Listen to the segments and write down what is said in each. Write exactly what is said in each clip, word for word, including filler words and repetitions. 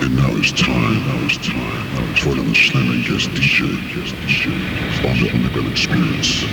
And now it's time, now it's time for another slamming guest D J on the Underground Experience.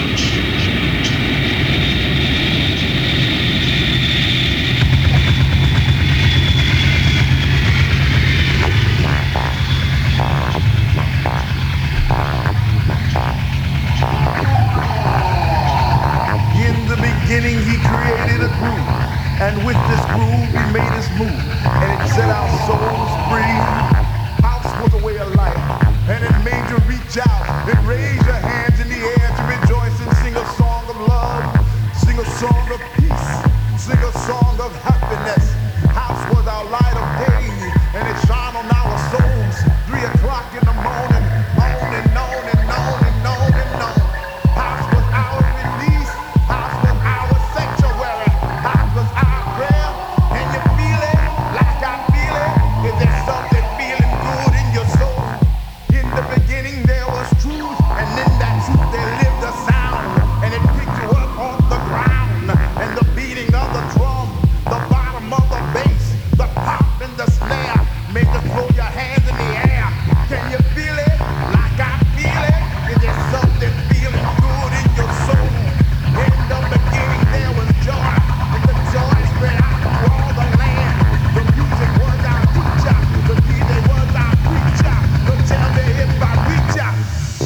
In the beginning, he created a groove, and with this groove, we made his move, and it set our souls free. House was a way of life, and it made you reach out and raise your hands in the air to rejoice and sing a song of love, sing a song of peace, sing a song of happiness. House was our light of day, and it shone on our souls. Three o'clock in the morning, on and on and on and on and on. House was our release. House was our sanctuary. House was our prayer. Can you feel it like I feel it? Is there something feeling good in your soul? In the beginning there was truth, and in that truth there lived a sound, and it picked you up off the ground, and the beating of the drum, the bottom of the bass, the pop and the snare made you throw your hands in the air. Can you feel it like I feel it? Is there something feeling good in your soul? In the beginning there was joy, and the joy spread out through all the land. The music was our teacher, the D J was our preacher. So tell me if I reach out.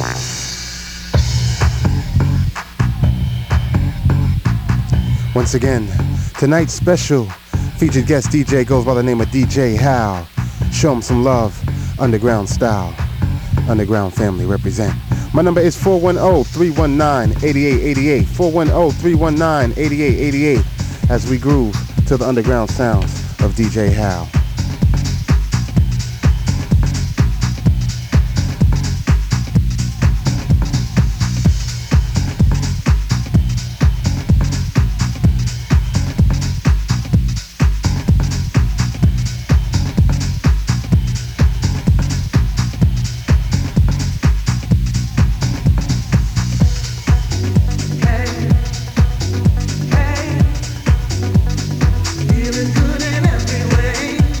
Once again, tonight's special featured guest D J goes by the name of D J Hal. Show him some love, underground style. Underground family represent. My number is four one zero, three one nine, eight eight eight eight. four one zero, three one nine, eight eight eight eight as we groove to the underground sounds of D J Hal. Feeling good in every way.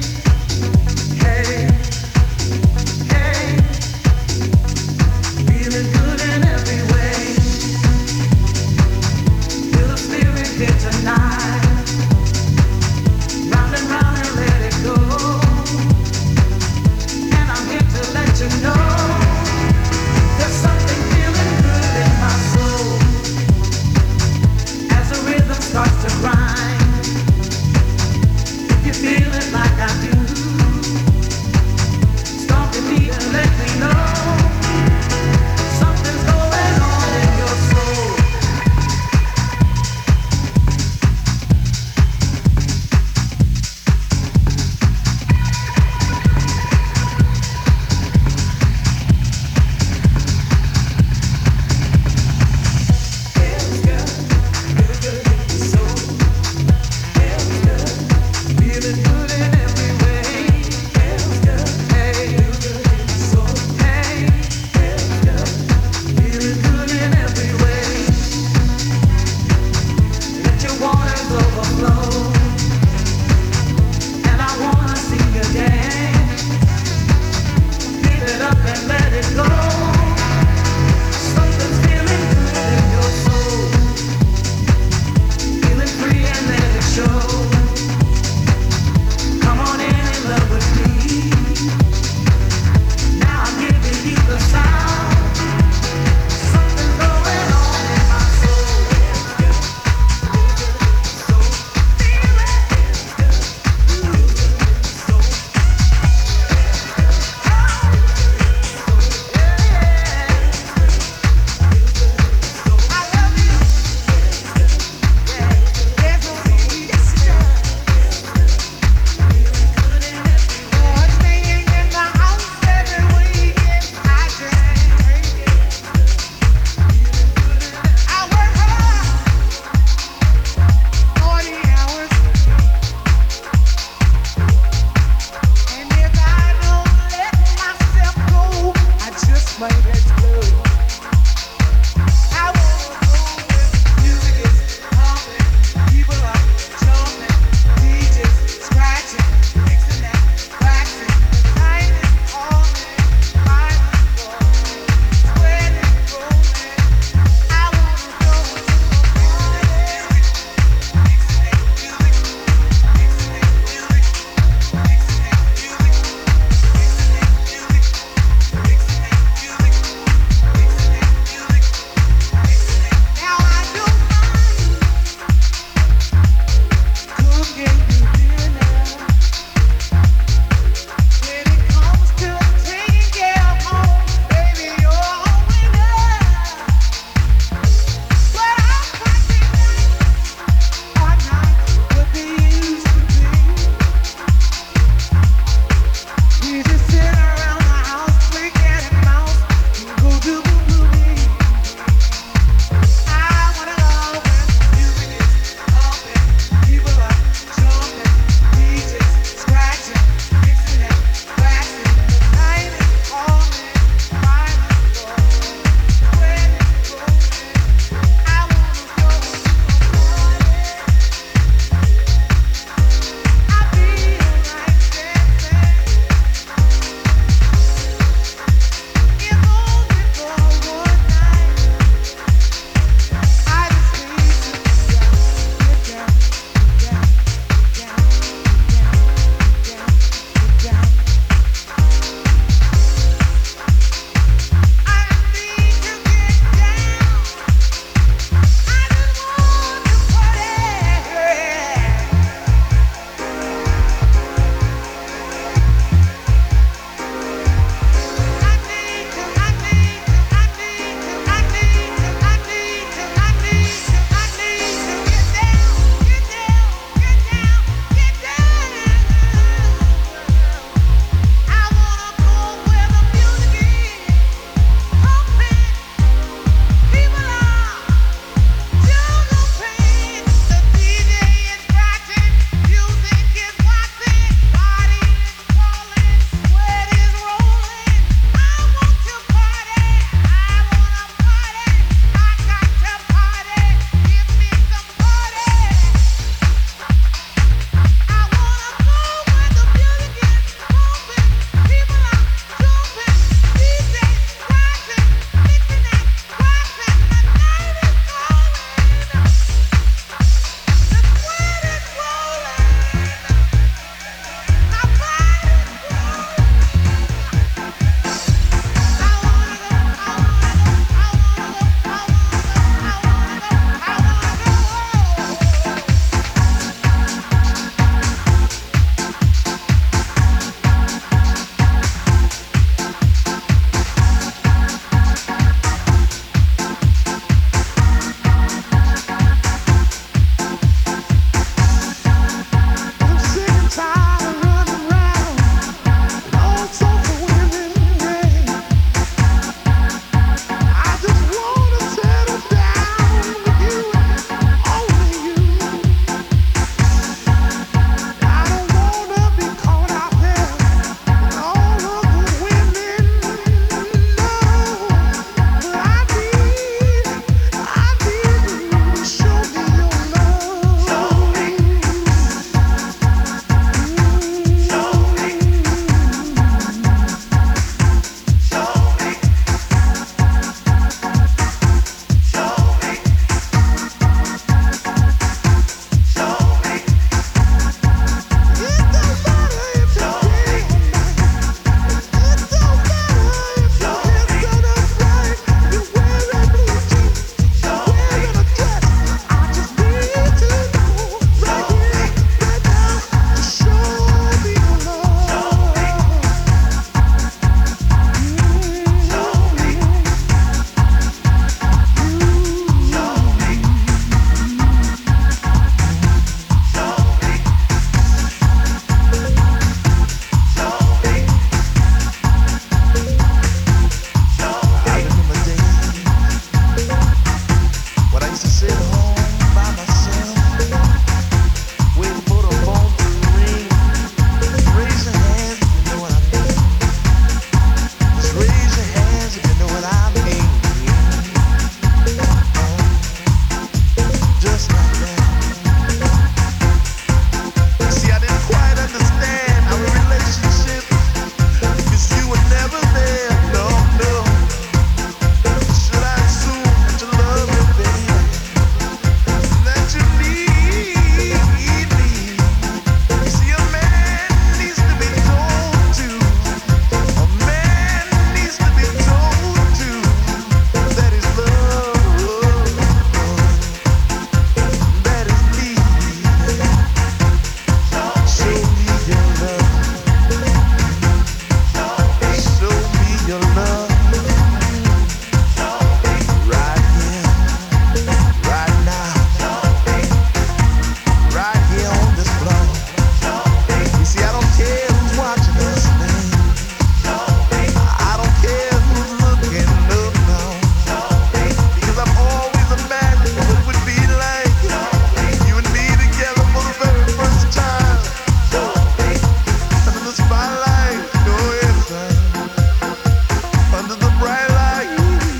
spotlight, oh yes, I, under the bright light.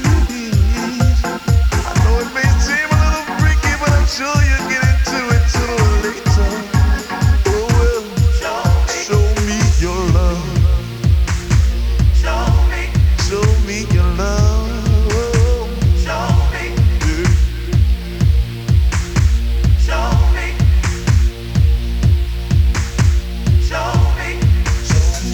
I know it may seem a little freaky, but I'm sure you'll get into it sooner or later. Oh well, show me your love. Show me, show me your love. Show me, yeah. Show me, show me, show me.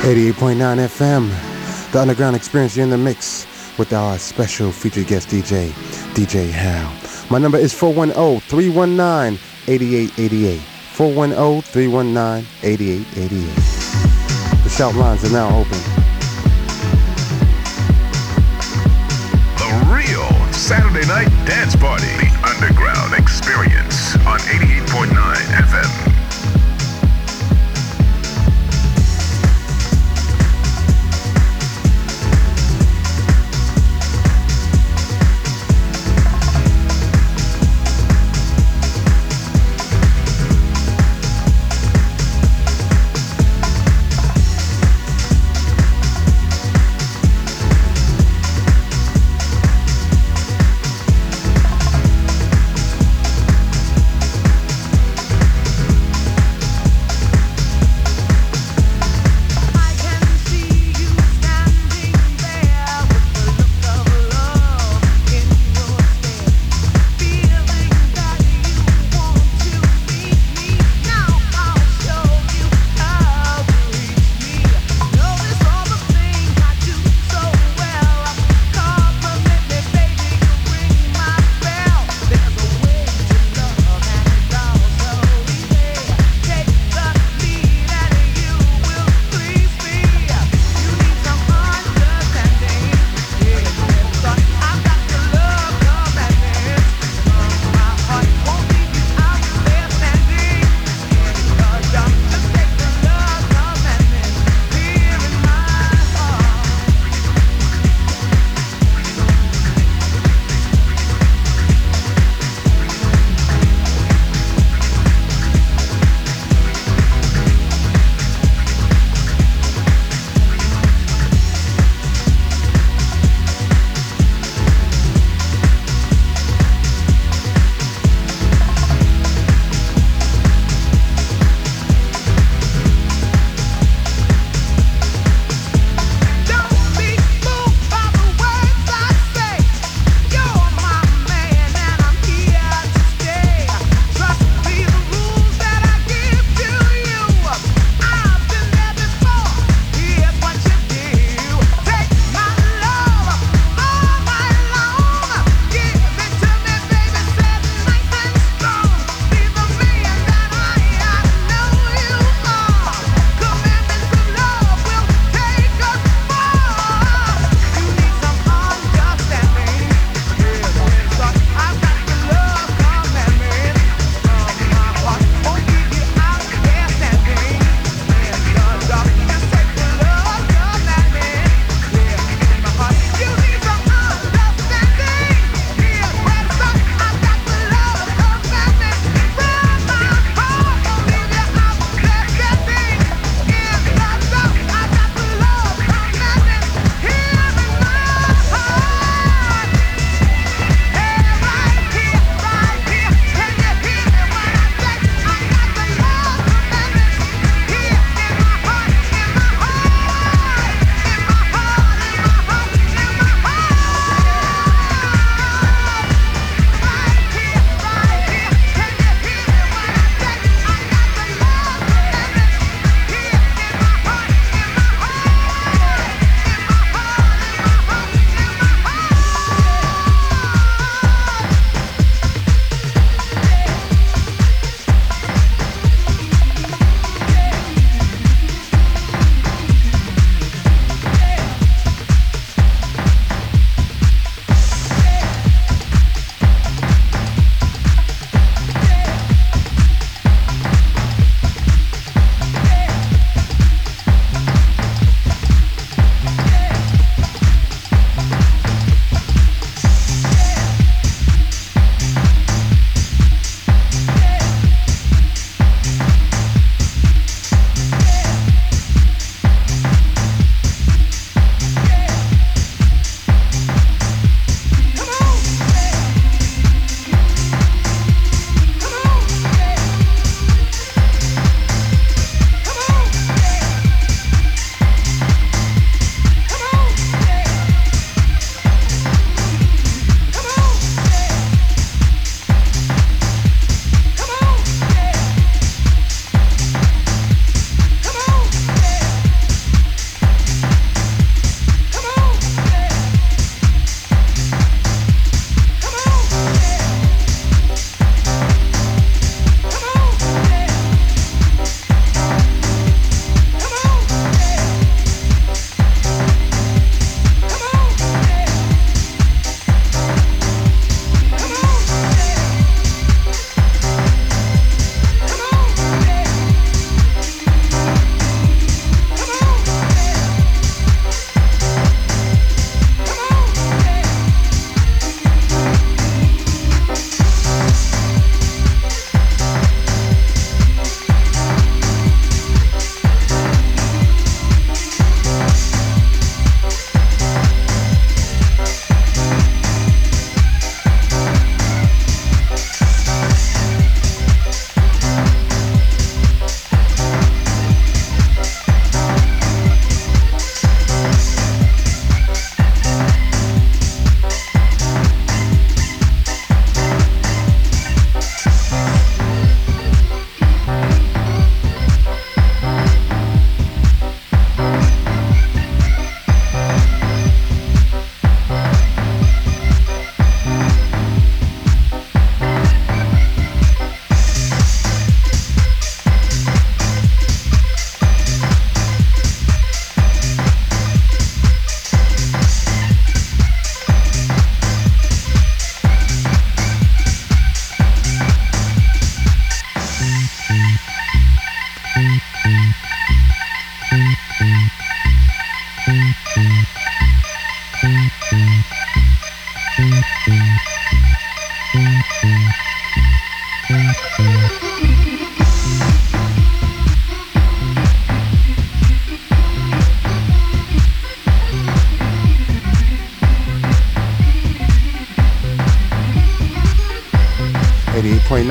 eighty-eight point nine F M, the Underground Experience. You're in the mix with our special featured guest D J, D J Hal. My number is four one zero, three one nine, eight eight eight eight. four one zero, three one nine, eight eight eight eight. The shout lines are now open. The real Saturday night dance party. The Underground Experience on eighty-eight point nine F M.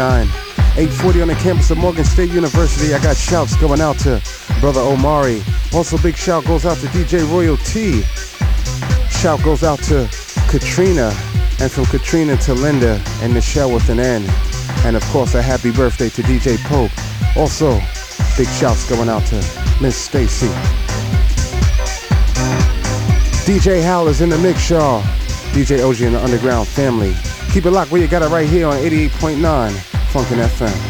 nine. eight forty on the campus of Morgan State University. I got shouts going out to Brother Omari. Also, big shout goes out to D J Royal T. Shout goes out to Katrina. And from Katrina to Linda and Michelle with an N. And of course, a happy birthday to D J Pope. Also, big shouts going out to Miss Stacy. D J Hal is in the mix, y'all. D J O G and the Underground family. Keep it locked where you got it right here on eighty-eight point nine Funkin' F M.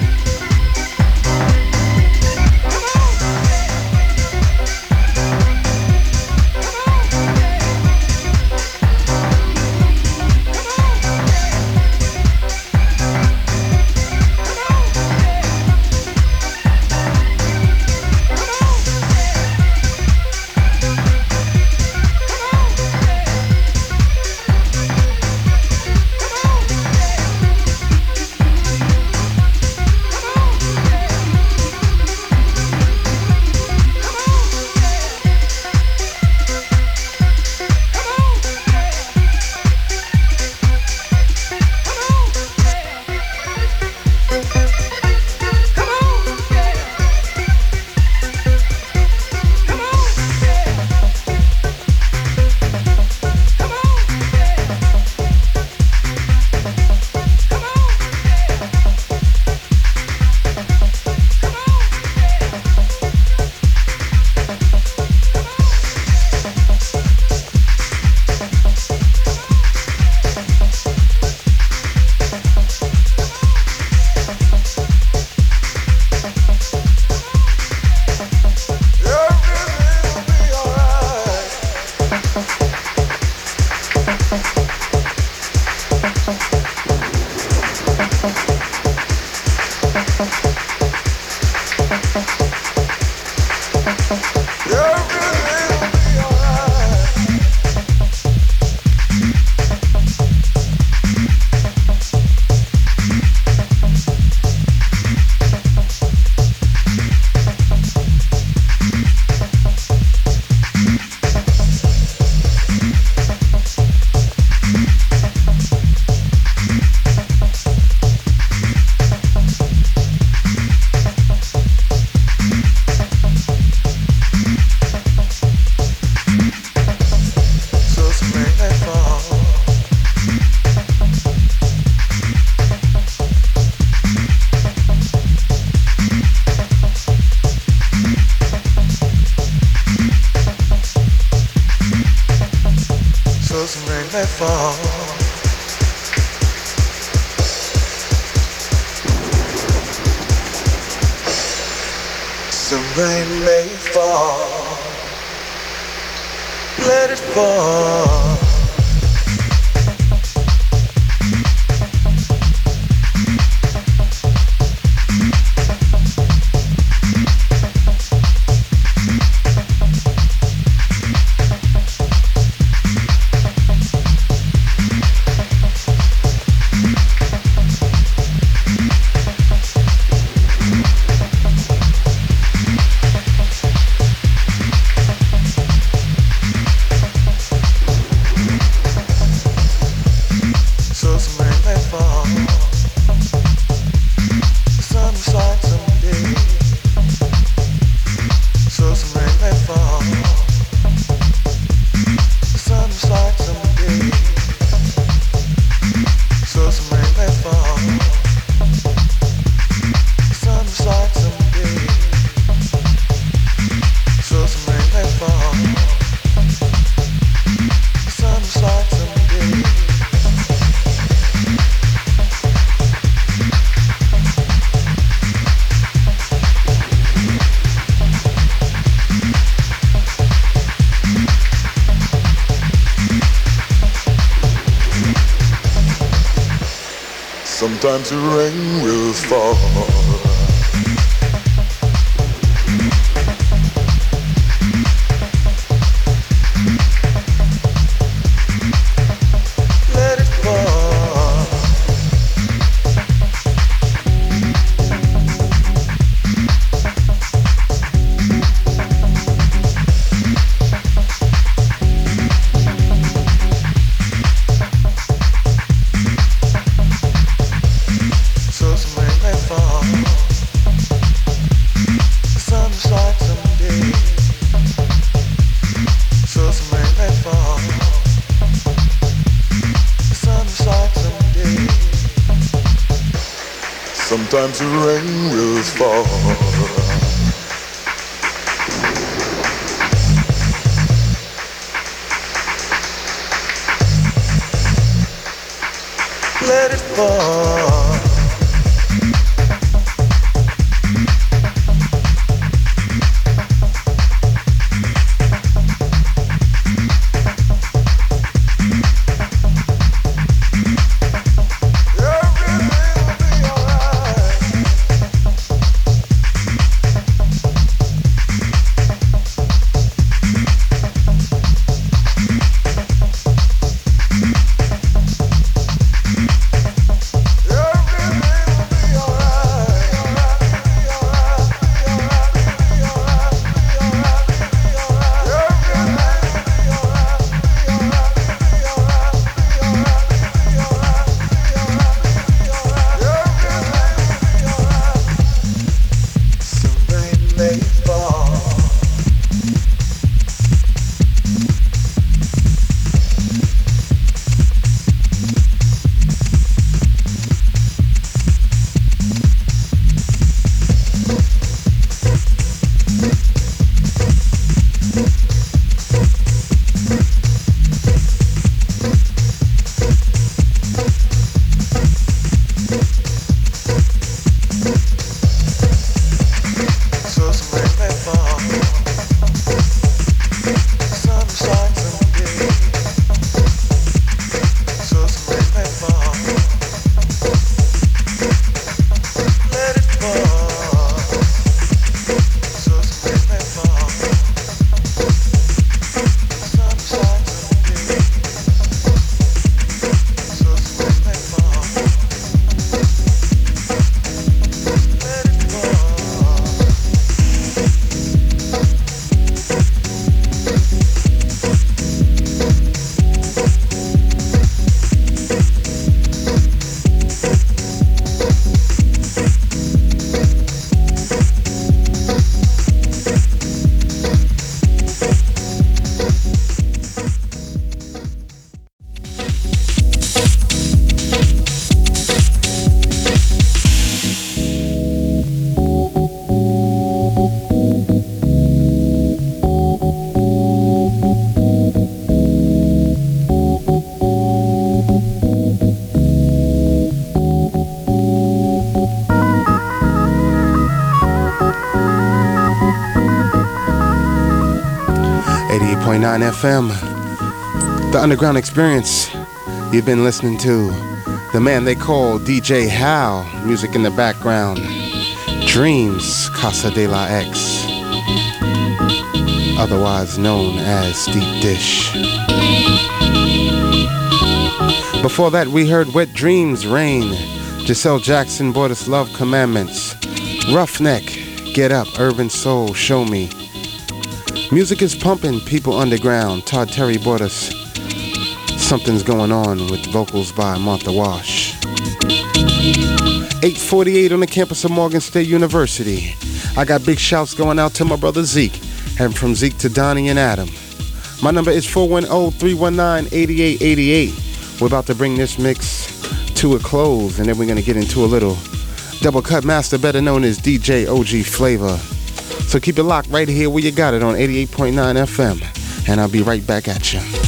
Sometimes the rain will fall. Let it fall. So some sometimes the rain will fall. Let it fall. eighty-eight point nine F M, The Underground Experience. You've been listening to the man they call D J Hal, music in the background, Dreams, Casa de la X, otherwise known as Deep Dish. Before that, we heard Wet Dreams, Rain, Giselle Jackson brought us Love Commandments, Roughneck, Get Up, Urban Soul, Show Me. Music is pumping, People Underground. Todd Terry brought us Something's Going On with vocals by Martha Wash. eight forty-eight on the campus of Morgan State University. I got big shouts going out to my brother Zeke, and from Zeke to Donnie and Adam. My number is four one zero, three one nine, eight eight eight eight. We're about to bring this mix to a close, and then we're going to get into a little double cut master, better known as D J O G Flavor. So keep it locked right here where you got it on eighty-eight point nine F M, and I'll be right back at you.